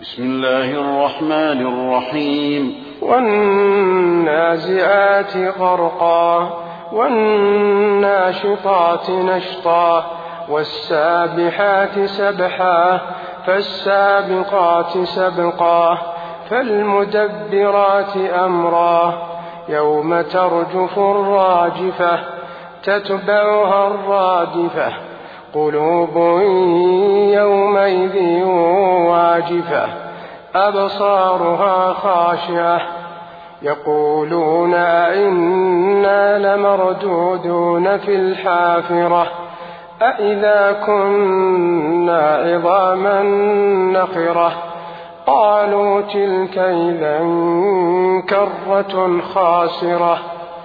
بسم الله الرحمن الرحيم. والنازعات غرقا والناشطات نشطا والسابحات سبحا فالسابقات سبقا فالمدبرات أمرا يوم ترجف الراجفة تتبعها الرادفة قلوب يومئذ واجفة أبصارها خاشعة يقولون أئنا لمردودون في الحافرة أئذا كنا عظاما نخرة قالوا تلك إذا كرة خاسرة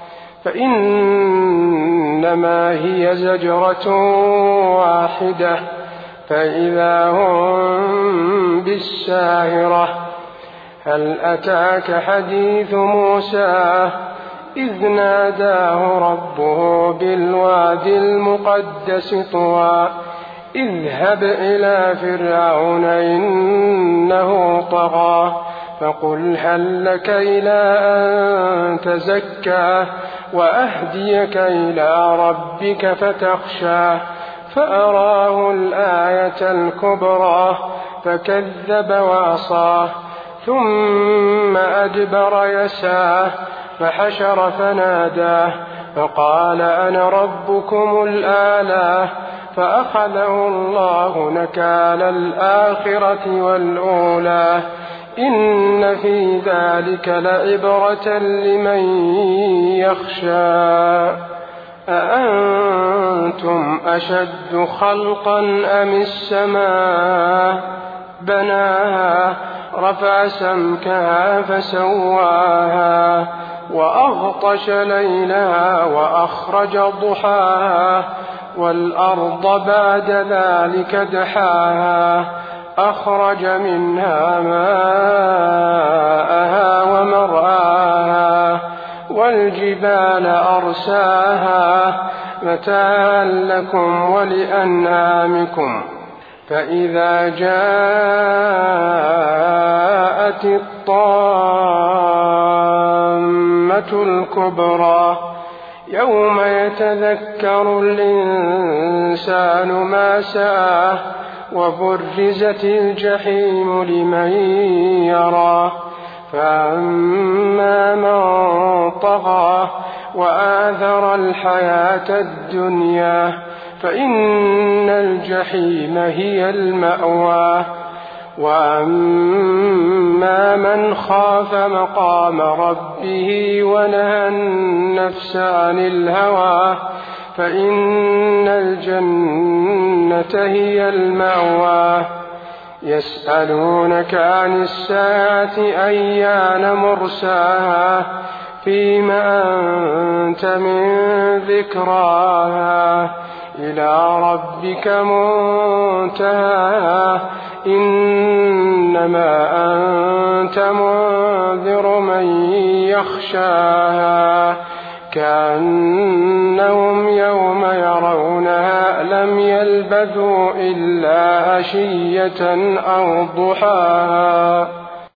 فإنما هي زجرة واحدة فإذا هم بالساهرة هل أتاك حديث موسى إذ ناداه ربه بالواد المقدس طوى اذهب إلى فرعون إنه طغى فقل هل لك إلى أن تزكى وأهديك إلى ربك فتخشى فأراه الآية الكبرى فكذب وعصى ثم أدبر يسعى فحشر فنادى فقال أنا ربكم الأعلى فأخذه الله نكال الآخرة والأولى إن في ذلك لعبرة لمن يخشى أأنتم أشد خلقا أم السماء بناها رفع سمكها فسواها وأغطش ليلها وأخرج ضحاها والأرض بعد ذلك دحاها أخرج منها ماءها ومرعاها والجبال أرساها متاعا لكم ولأنعامكم فإذا جاءت الطامة الكبرى يوم يتذكر الإنسان ما سعى وبرزت الجحيم لمن يرى فأما من طغى وآثر الحياة الدنيا فإن الجحيم هي المأوى وأما من خاف مقام ربه ونهى النفس عن الهوى فإن الجنة هي المأوى يسألونك عن الساعة أيان مرساها فيما أنت من ذكراها إلى ربك منتهاها إنما أنت منذر من يخشاها كأنهم يوم يرونها لم يلبثوا إلا عشية أو ضحاها.